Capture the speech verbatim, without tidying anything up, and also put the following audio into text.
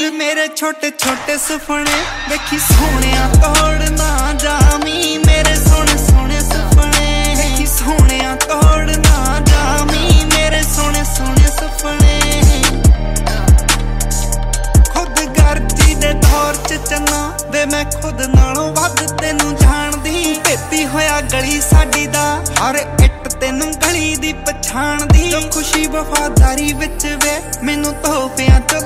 मेरे छोटे छोटे सुपने देखी सोहणिया तोड़ ना जामी मेरे सोहने सोहने सुपने देखी सोहणिया तोड़ ना जामी मेरे सोहने सोहने सुपने खुद गर्जी दे दौर च चन्ना वे मैं खुद नालों वध तैनू जानदी भेती होया गली साडी दा हर इट तैनू गली दी पछाण दी जो खुशी वफादारी विच वे मैनू तोहफियां च